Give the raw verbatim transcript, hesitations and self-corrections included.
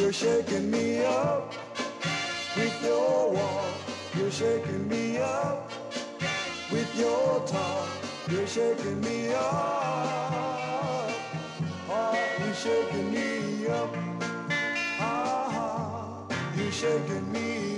You're shaking me up with your walk. You're shaking me up with your talk. You're shaking me up. Oh, you're shaking me up. Ah, you're shaking me